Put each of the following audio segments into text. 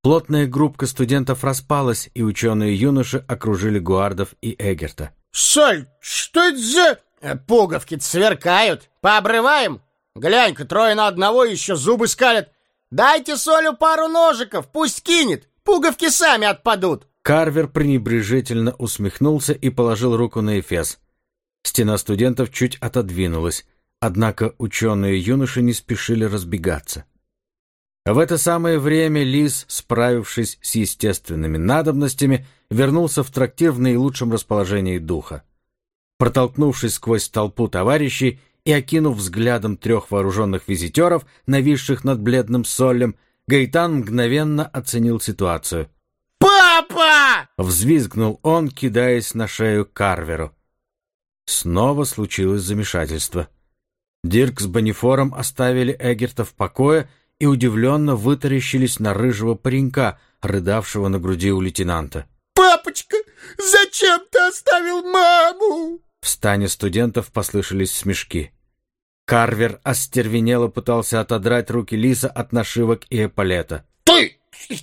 Плотная группка студентов распалась, и ученые-юноши окружили Гуардов и Эггерта. «Соль, что это за...» «Пуговки-то сверкают. Пообрываем? Глянь-ка, 3 на 1 еще зубы скалят. Дайте Солю пару ножиков, пусть кинет. Пуговки сами отпадут». Карвер пренебрежительно усмехнулся и положил руку на эфес. Стена студентов чуть отодвинулась, однако ученые-юноши не спешили разбегаться. В это самое время Лис, справившись с естественными надобностями, вернулся в трактир в наилучшем расположении духа. Протолкнувшись сквозь толпу товарищей и окинув взглядом 3 вооруженных визитеров, нависших над бледным Соллем, Гаитан мгновенно оценил ситуацию. «Папа!» — взвизгнул он, кидаясь на шею Карверу. Снова случилось замешательство. Дирк с Боннифором оставили Эггерта в покое и удивленно вытаращились на рыжего паренька, рыдавшего на груди у лейтенанта. «Папочка, зачем ты оставил маму?» В стане студентов послышались смешки. Карвер остервенело пытался отодрать руки Лиса от нашивок и эполета. «Ты!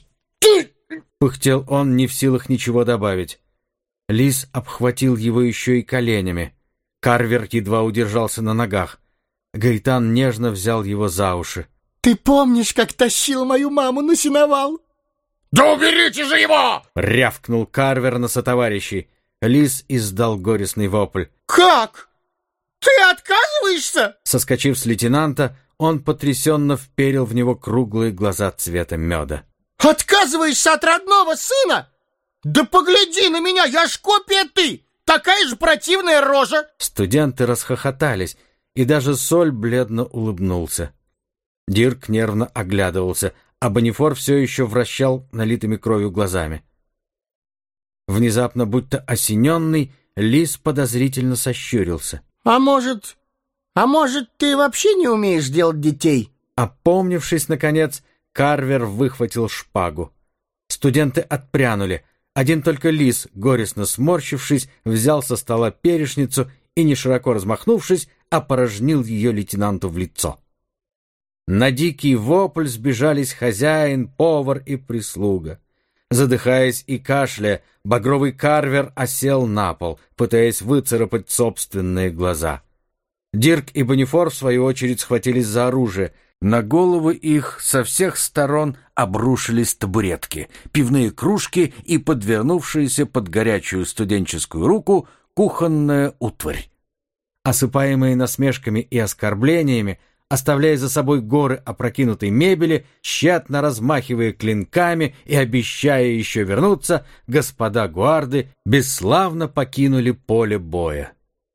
— пыхтел он, не в силах ничего добавить. Лис обхватил его еще и коленями. Карвер едва удержался на ногах. Гаитан нежно взял его за уши. «Ты помнишь, как тащил мою маму на сеновал?» «Да уберите же его!» — рявкнул Карвер на сотоварищей. Лис издал горестный вопль. «Как? Ты отказываешься?» Соскочив с лейтенанта, он потрясенно вперил в него круглые глаза цвета меда. «Отказываешься от родного сына? Да погляди на меня, я ж копия ты! Такая же противная рожа!» Студенты расхохотались, и даже Соль бледно улыбнулся. Дирк нервно оглядывался, а Боннифор все еще вращал налитыми кровью глазами. Внезапно, будто осененный, Лис подозрительно сощурился. «А может, ты вообще не умеешь делать детей?» Опомнившись, наконец, Карвер выхватил шпагу. Студенты отпрянули. Один только Лис, горестно сморщившись, взял со стола перечницу и, не широко размахнувшись, опорожнил ее лейтенанту в лицо. На дикий вопль сбежались хозяин, повар и прислуга. Задыхаясь и кашляя, багровый Карвер осел на пол, пытаясь выцарапать собственные глаза. Дирк и Боннифор, в свою очередь, схватились за оружие. На головы их со всех сторон обрушились табуретки, пивные кружки и подвернувшаяся под горячую студенческую руку кухонная утварь. Осыпаемые насмешками и оскорблениями, оставляя за собой горы опрокинутой мебели, тщетно размахивая клинками и обещая еще вернуться, господа гуарды бесславно покинули поле боя.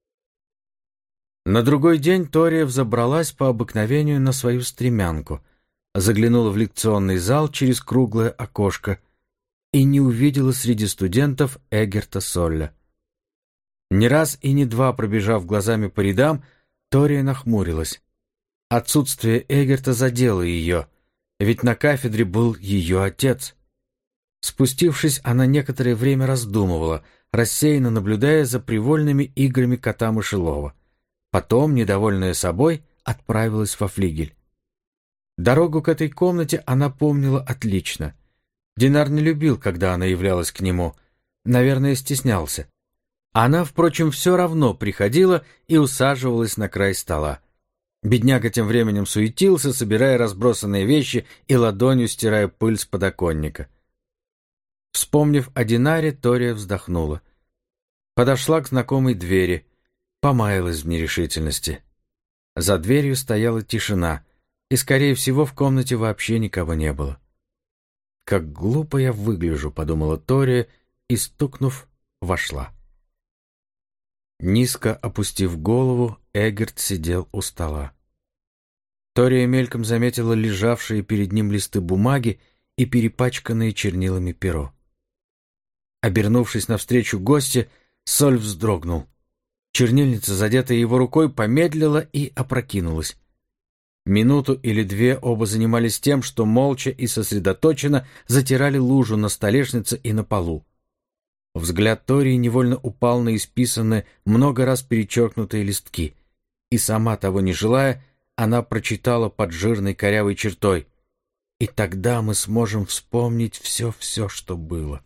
На другой день Тория взобралась по обыкновению на свою стремянку, заглянула в лекционный зал через круглое окошко и не увидела среди студентов Эггерта Солля. Не раз и не два пробежав глазами по рядам, Тория нахмурилась. Отсутствие Эггерта задело ее, ведь на кафедре был ее отец. Спустившись, она некоторое время раздумывала, рассеянно наблюдая за привольными играми кота Мышелова. Потом, недовольная собой, отправилась во флигель. Дорогу к этой комнате она помнила отлично. Динар не любил, когда она являлась к нему. Наверное, стеснялся. Она, впрочем, все равно приходила и усаживалась на край стола. Бедняга тем временем суетился, собирая разбросанные вещи и ладонью стирая пыль с подоконника. Вспомнив о Динаре, Тория вздохнула. Подошла к знакомой двери, помаялась в нерешительности. За дверью стояла тишина, и, скорее всего, в комнате вообще никого не было. «Как глупо я выгляжу», — подумала Тория, и, стукнув, вошла. Низко опустив голову, Эггерт сидел у стола. Тория мельком заметила лежавшие перед ним листы бумаги и перепачканные чернилами перо. Обернувшись навстречу гостя, Соль вздрогнул. Чернильница, задетая его рукой, помедлила и опрокинулась. Минуту или две оба занимались тем, что молча и сосредоточенно затирали лужу на столешнице и на полу. Взгляд Тории невольно упал на исписанные, много раз перечеркнутые листки, и, сама того не желая, она прочитала под жирной корявой чертой: и тогда мы сможем вспомнить все-все, что было».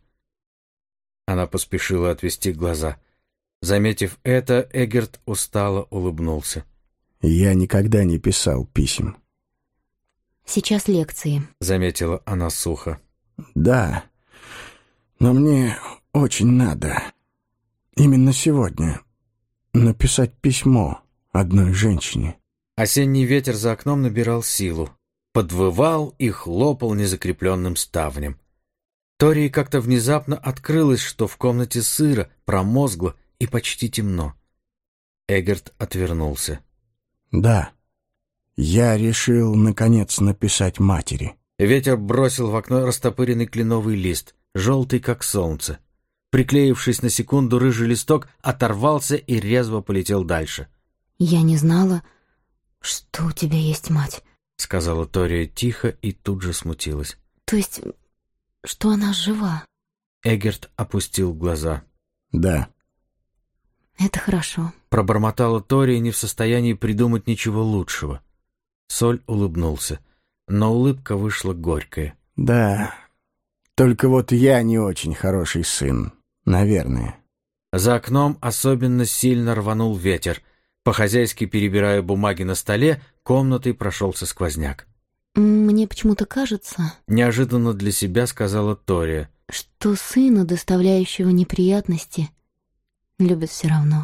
Она поспешила отвести глаза. Заметив это, Эггерт устало улыбнулся. «Я никогда не писал писем». «Сейчас лекции», — заметила она сухо. «Да, но мне очень надо. Именно сегодня написать письмо одной женщине». Осенний ветер за окном набирал силу, подвывал и хлопал незакрепленным ставнем. Тории как-то внезапно открылось, что в комнате сыро, промозгло и почти темно. Эггерт отвернулся. «Да, я решил, наконец, написать матери». Ветер бросил в окно растопыренный кленовый лист, желтый, как солнце. Приклеившись на секунду, рыжий листок оторвался и резво полетел дальше. «Я не знала, что у тебя есть мать», — сказала Тория тихо и тут же смутилась. «То есть, что она жива?» Эггерт опустил глаза. «Да». «Это хорошо», — пробормотала Тория, не в состоянии придумать ничего лучшего. Соль улыбнулся, но улыбка вышла горькая. «Да, только вот я не очень хороший сын, наверное». За окном особенно сильно рванул ветер. По-хозяйски перебирая бумаги на столе, комнатой прошелся сквозняк. «Мне почему-то кажется...» — неожиданно для себя сказала Тория. «Что сына, доставляющего неприятности, любят все равно.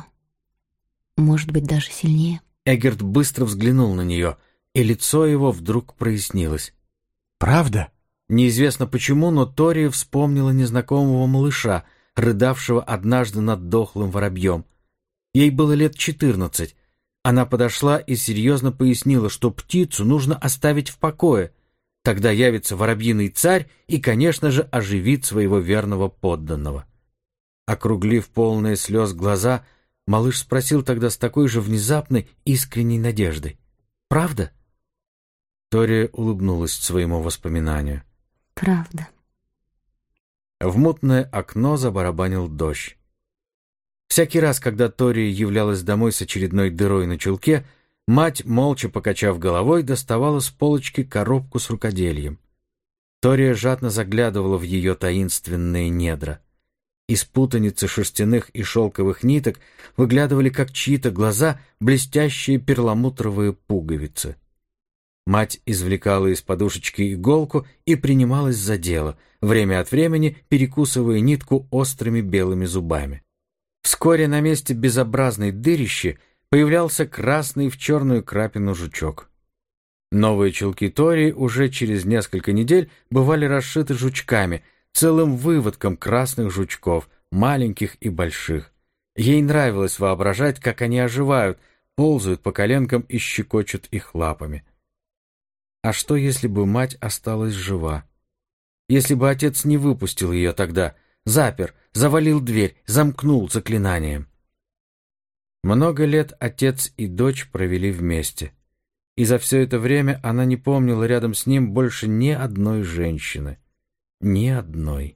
Может быть, даже сильнее». Эггерт быстро взглянул на нее, и лицо его вдруг прояснилось. «Правда?» Неизвестно почему, но Тория вспомнила незнакомого малыша, рыдавшего однажды над дохлым воробьем. Ей было лет 14. Она подошла и серьезно пояснила, что птицу нужно оставить в покое. Тогда явится воробьиный царь и, конечно же, оживит своего верного подданного. Округлив полные слез глаза, малыш спросил тогда с такой же внезапной, искренней надеждой: «Правда?» Тория улыбнулась своему воспоминанию. «Правда». В мутное окно забарабанил дождь. Всякий раз, когда Тория являлась домой с очередной дырой на чулке, мать, молча покачав головой, доставала с полочки коробку с рукодельем. Тория жадно заглядывала в ее таинственные недра. Из путаницы шерстяных и шелковых ниток выглядывали, как чьи-то глаза, блестящие перламутровые пуговицы. Мать извлекала из подушечки иголку и принималась за дело, время от времени перекусывая нитку острыми белыми зубами. Вскоре на месте безобразной дырищи появлялся красный в черную крапину жучок. Новые чулки Тории уже через несколько недель бывали расшиты жучками, целым выводком красных жучков, маленьких и больших. Ей нравилось воображать, как они оживают, ползают по коленкам и щекочут их лапами. А что, если бы мать осталась жива? Если бы отец не выпустил ее тогда, запер, завалил дверь, замкнул заклинанием? Много лет отец и дочь провели вместе, и за все это время она не помнила рядом с ним больше ни одной женщины. Ни одной.